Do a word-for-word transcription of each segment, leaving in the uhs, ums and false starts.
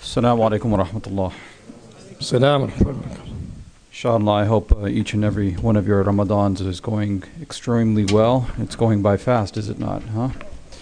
Assalamu alaikum wa rahmatullah. Salam alaikum. Inshallah, I hope uh, each and every one of your Ramadans is going extremely well. It's going by fast, is it not, huh?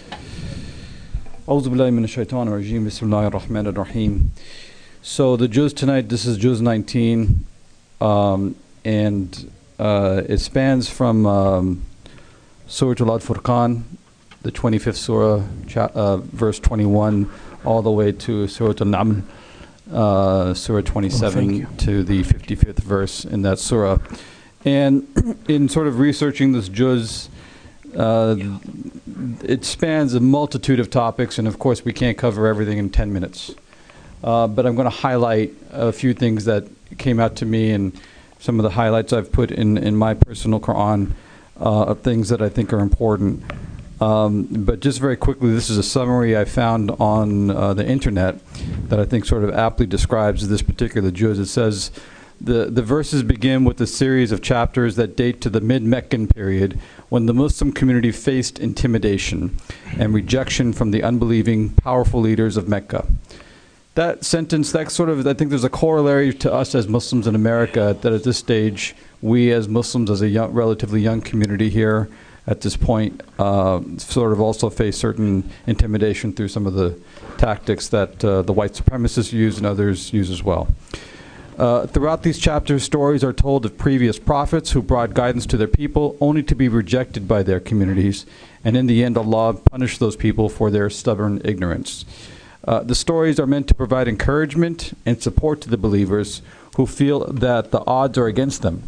A'udhu billahi minash shaitanir rajeem. Bismillahir rahmanir rahim. So the juz tonight, this is juz nineteen, um, and uh, it spans from um, Surah Al-Furqan, the twenty-fifth surah, cha- uh, verse twenty-one, all the way to Surah Al-Naml, uh, Surah twenty-seven, oh, to the fifty-fifth verse in that surah. And in sort of researching this juz, uh, it spans a multitude of topics, and of course we can't cover everything in ten minutes. Uh, but I'm going to highlight a few things that came out to me and some of the highlights I've put in, in my personal Quran uh, of things that I think are important. Um, but just very quickly, this is a summary I found on uh, the internet that I think sort of aptly describes this particular juz. It says, the, the verses begin with a series of chapters that date to the mid-Meccan period when the Muslim community faced intimidation and rejection from the unbelieving, powerful leaders of Mecca. That sentence, that sort of, I think there's a corollary to us as Muslims in America, that at this stage, we as Muslims, as a young, relatively young community here, at this point, uh, sort of also face certain intimidation through some of the tactics that uh, the white supremacists use and others use as well. Uh, throughout these chapters, stories are told of previous prophets who brought guidance to their people, only to be rejected by their communities, and in the end, Allah punished those people for their stubborn ignorance. Uh, the stories are meant to provide encouragement and support to the believers who feel that the odds are against them.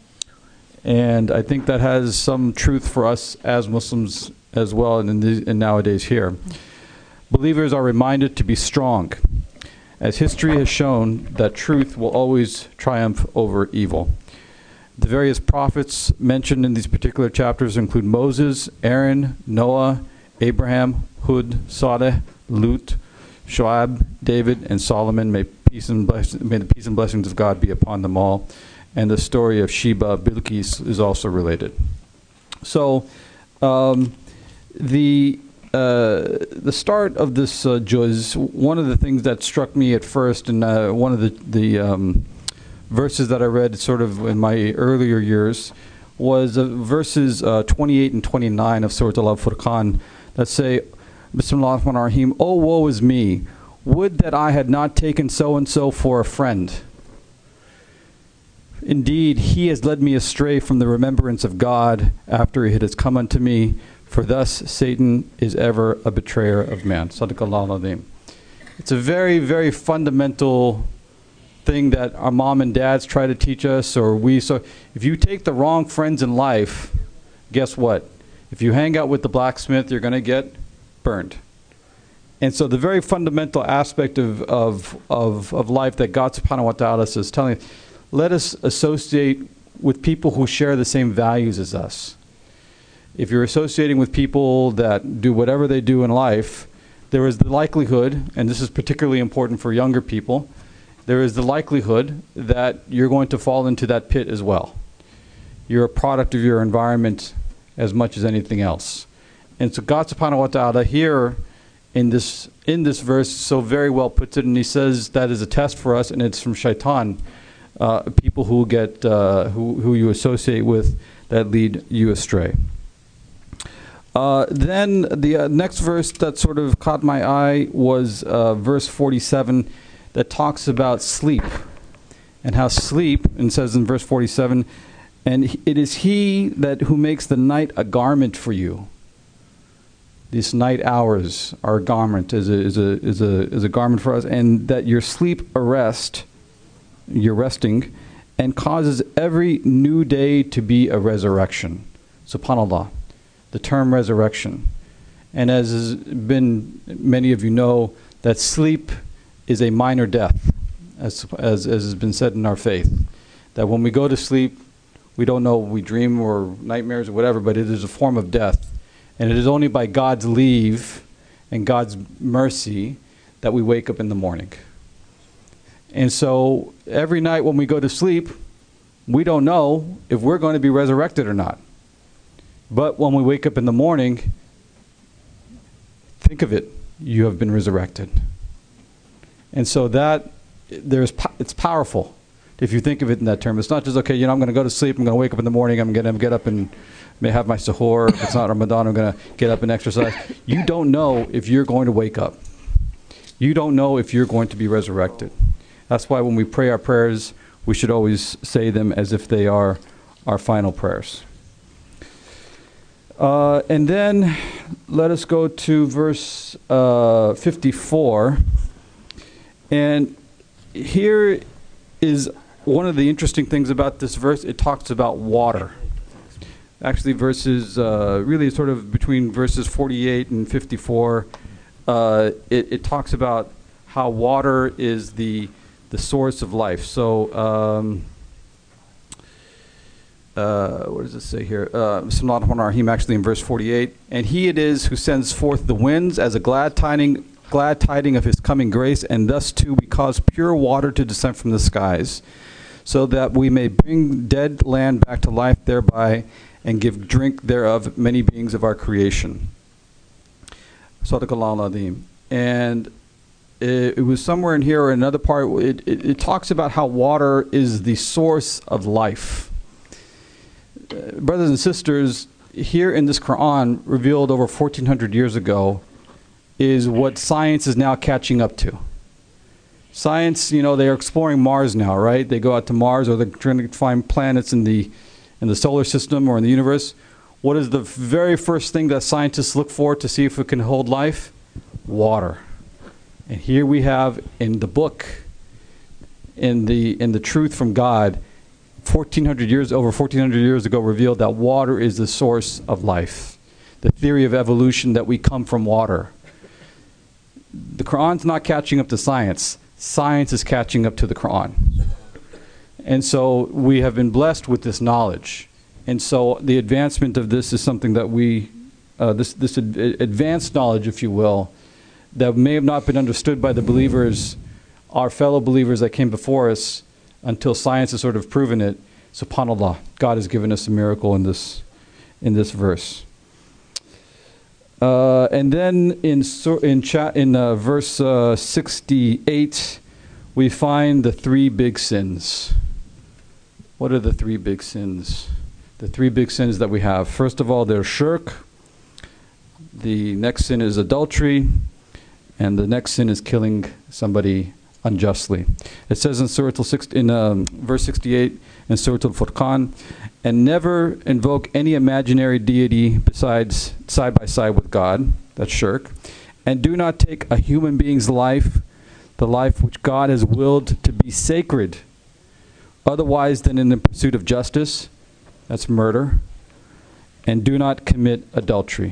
And I think that has some truth for us as Muslims as well, and, in the, and nowadays here. Believers are reminded to be strong, as history has shown that truth will always triumph over evil. The various prophets mentioned in these particular chapters include Moses, Aaron, Noah, Abraham, Hud, Saleh, Lut, Shu'aib, David, and Solomon. May peace and bless- may the peace and blessings of God be upon them all. And the story of Sheba, Bilqis, is also related. So, um, the uh, the start of this uh, juz, one of the things that struck me at first, and uh, one of the the um, verses that I read sort of in my earlier years, was uh, verses uh, twenty-eight and twenty-nine of Surah Al-Furqan that say, Bismillah ar-Rahman ar-Rahim, "Oh, woe is me! Would that I had not taken so-and-so for a friend. Indeed, he has led me astray from the remembrance of God after it has come unto me, for thus Satan is ever a betrayer of man." Sadaqallahu al-Azim. It's a very, very fundamental thing that our mom and dads try to teach us, or we. So if you take the wrong friends in life, guess what? If you hang out with the blacksmith, you're going to get burned. And so the very fundamental aspect of, of, of, of life that God subhanahu wa ta'ala is telling us, let us associate with people who share the same values as us. If you're associating with people that do whatever they do in life, there is the likelihood, and this is particularly important for younger people, there is the likelihood that you're going to fall into that pit as well. You're a product of your environment as much as anything else. And so God subhanahu wa ta'ala here in this in this verse so very well puts it, and he says that is a test for us, and it's from shaitan. Uh, people who get uh, who who you associate with that lead you astray. Uh, then the uh, next verse that sort of caught my eye was uh, verse forty-seven, that talks about sleep and how sleep, and says in verse forty-seven, "And it is he that who makes the night a garment for you." These night hours are a garment, is a is a is a is a garment for us, and that your sleep a rest. You're resting, and causes every new day to be a resurrection. SubhanAllah, the term resurrection. And as has been, many of you know, that sleep is a minor death, as, as, as has been said in our faith. That when we go to sleep, we don't know, we dream or nightmares or whatever, but it is a form of death. And it is only by God's leave and God's mercy that we wake up in the morning. And so every night when we go to sleep, we don't know if we're going to be resurrected or not. But when we wake up in the morning, think of it, you have been resurrected. And so that, there's, it's powerful if you think of it in that term. It's not just, okay, you know, I'm going to go to sleep, I'm going to wake up in the morning, I'm going to get up and may have my suhoor. If it's not Ramadan, I'm going to get up and exercise. You don't know if you're going to wake up. You don't know if you're going to be resurrected. That's why when we pray our prayers, we should always say them as if they are our final prayers. Uh, and then let us go to verse uh, fifty-four. And here is one of the interesting things about this verse. It talks about water. Actually, verses, uh, really sort of between verses forty-eight and fifty-four, uh, it, it talks about how water is the the source of life. So, um, uh, what does it say here? Uh, Bismillah ar-Rahman ar-Rahim, actually in verse forty-eight. And he it is who sends forth the winds as a glad tiding, glad tiding of his coming grace, and thus too we cause pure water to descend from the skies, so that we may bring dead land back to life thereby, and give drink thereof many beings of our creation. Sadaqallahu al-Azim. And it, it was somewhere in here or another part, it, it, it talks about how water is the source of life. Uh, brothers and sisters, here in this Quran, revealed over fourteen hundred years ago, is what science is now catching up to. Science, you know, they're exploring Mars now, right? They go out to Mars, or they're trying to find planets in the in the solar system or in the universe. What is the very first thing that scientists look for to see if it can hold life? Water. And here we have in the book, in the in the truth from God, fourteen hundred years, over fourteen hundred years ago, revealed that water is the source of life. The theory of evolution, that we come from water. The Quran's not catching up to science. Science is catching up to the Quran. And so we have been blessed with this knowledge. And so the advancement of this is something that we, uh, this, this ad advanced knowledge, if you will, that may have not been understood by the believers, our fellow believers that came before us, until science has sort of proven it. SubhanAllah, God has given us a miracle in this, in this verse. Uh, and then in, in, chat, in uh, verse uh, sixty-eight, we find the three big sins. What are the three big sins? The three big sins that we have. First of all, there's shirk. The next sin is adultery. And the next sin is killing somebody unjustly. It says in Surah al in um, verse sixty-eight in Surah Al-Furqan, and never invoke any imaginary deity besides side by side with God. That's shirk. And do not take a human being's life, the life which God has willed to be sacred, otherwise than in the pursuit of justice. That's murder. And do not commit adultery.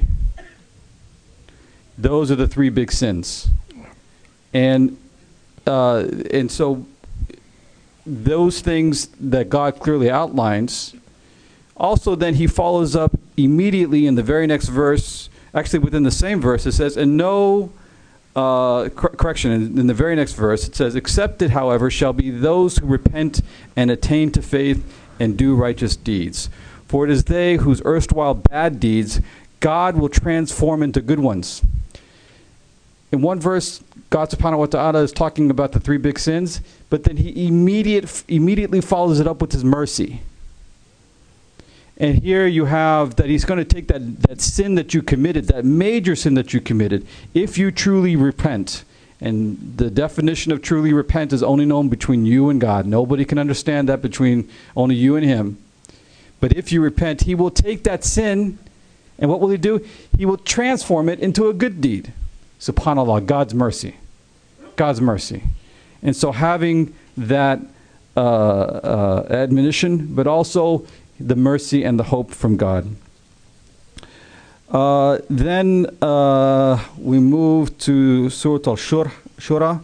Those are the three big sins. And uh, and so those things that God clearly outlines, also then he follows up immediately in the very next verse, actually within the same verse, it says, and no, uh, cor correction, in, in the very next verse, it says, accepted, however, shall be those who repent and attain to faith and do righteous deeds. For it is they whose erstwhile bad deeds God will transform into good ones. In one verse, God subhanahu wa ta'ala is talking about the three big sins, but then he immediate, immediately follows it up with his mercy. And here you have that he's going to take that, that sin that you committed, that major sin that you committed, if you truly repent. And the definition of truly repent is only known between you and God. Nobody can understand that between only you and him. But if you repent, he will take that sin, and what will he do? He will transform it into a good deed. SubhanAllah, God's mercy. God's mercy. And so having that uh, uh, admonition, but also the mercy and the hope from God. Uh, then uh, we move to Surah Al-Shura,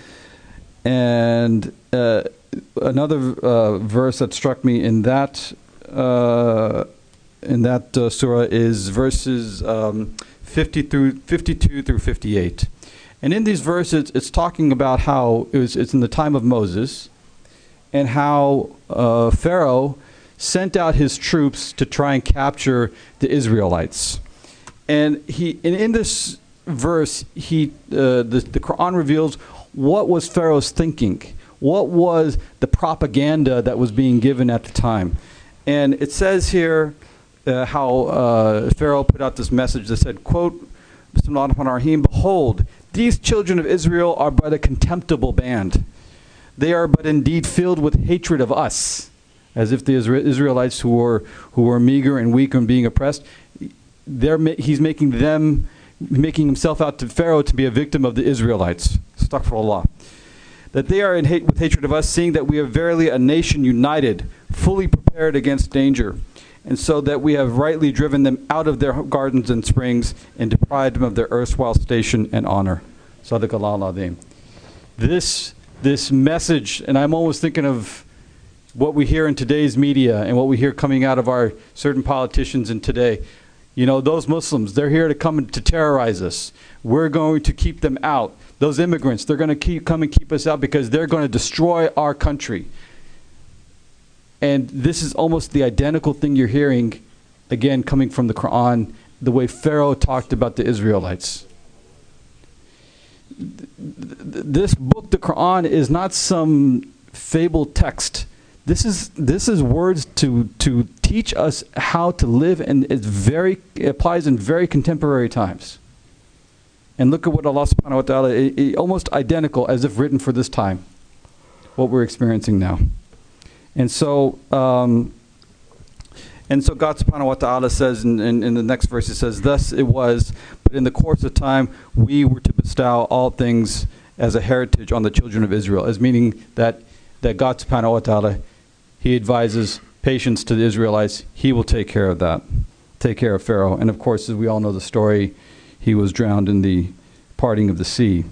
and uh, another uh, verse that struck me in that uh, in that uh, surah is verses um, fifty through fifty-two through fifty-eight. And in these verses, it's talking about how it was, it's in the time of Moses, and how uh, Pharaoh sent out his troops to try and capture the Israelites. And he, and in this verse, he, uh, the, the Quran reveals what was Pharaoh's thinking? What was the propaganda that was being given at the time? And it says here uh, how uh, Pharaoh put out this message that said, quote, Bismillah ar-Rahman ar-Rahim, behold, these children of Israel are but a contemptible band. They are but indeed filled with hatred of us, as if the Isra- Israelites who were who were meager and weak and being oppressed, they're ma- he's making them, making himself out to Pharaoh to be a victim of the Israelites. Astaghfirullah. That they are in hate with hatred of us, seeing that we are verily a nation united, fully prepared against danger, and so that we have rightly driven them out of their gardens and springs and deprived them of their erstwhile station and honor. Sadaqallahu al-Azim. This this message, and I'm always thinking of what we hear in today's media and what we hear coming out of our certain politicians in today. You know, those Muslims, they're here to come and to terrorize us. We're going to keep them out. Those immigrants, they're going to keep come and keep us out because they're going to destroy our country. And this is almost the identical thing you're hearing, again, coming from the Quran, the way Pharaoh talked about the Israelites. This book, the Quran, is not some fabled text. This is this is words to to teach us how to live, and it's very it applies in very contemporary times. And look at what Allah subhanahu wa ta'ala, it, it, almost identical as if written for this time, what we're experiencing now. And so um, and so God subhanahu wa ta'ala says in, in, in the next verse, it says, thus it was, but in the course of time we were to bestow all things as a heritage on the children of Israel, as meaning that, that God subhanahu wa ta'ala, he advises patience to the Israelites. He will take care of that, take care of Pharaoh. And of course, as we all know the story, he was drowned in the parting of the sea.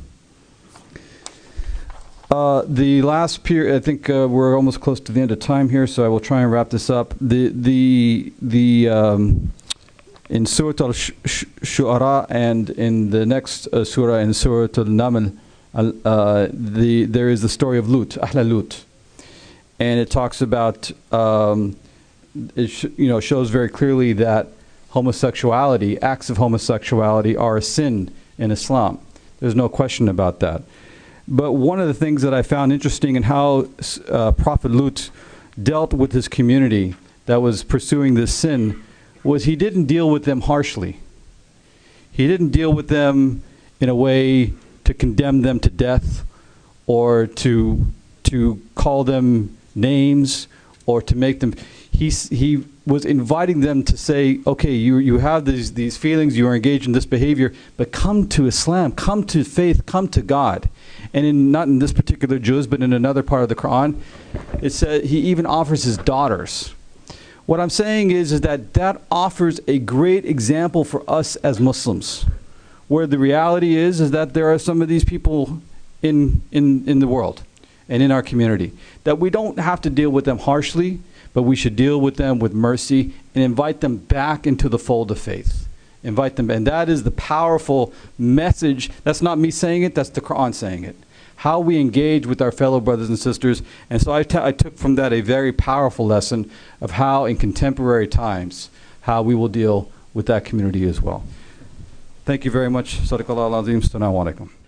Uh, the last period, I think uh, we're almost close to the end of time here, so I will try and wrap this up. The the the um, in Surah Al-Shu'ara and in the next uh, surah, in Surah Al-Naml, uh, the there is the story of Lut, Ahla Lut, and it talks about um, it sh you know shows very clearly that homosexuality, acts of homosexuality, are a sin in Islam. There's no question about that. But one of the things that I found interesting in how uh, Prophet Lut dealt with his community that was pursuing this sin was he didn't deal with them harshly. He didn't deal with them in a way to condemn them to death or to to call them names or to make them. He he was inviting them to say, okay, you you have these these feelings, you are engaged in this behavior, but come to Islam, come to faith, come to God. And in not in this particular juz, but in another part of the Quran, it said he even offers his daughters. What I'm saying is, is that that offers a great example for us as Muslims, where the reality is is that there are some of these people in in in the world and in our community that we don't have to deal with them harshly, but we should deal with them with mercy and invite them back into the fold of faith. Invite them, and that is the powerful message. That's not me saying it, that's the Quran saying it. How we engage with our fellow brothers and sisters. And so I, t I took from that a very powerful lesson of how in contemporary times, how we will deal with that community as well. Thank you very much. Sadaqallahu al-Azim. Assalamu alaikum.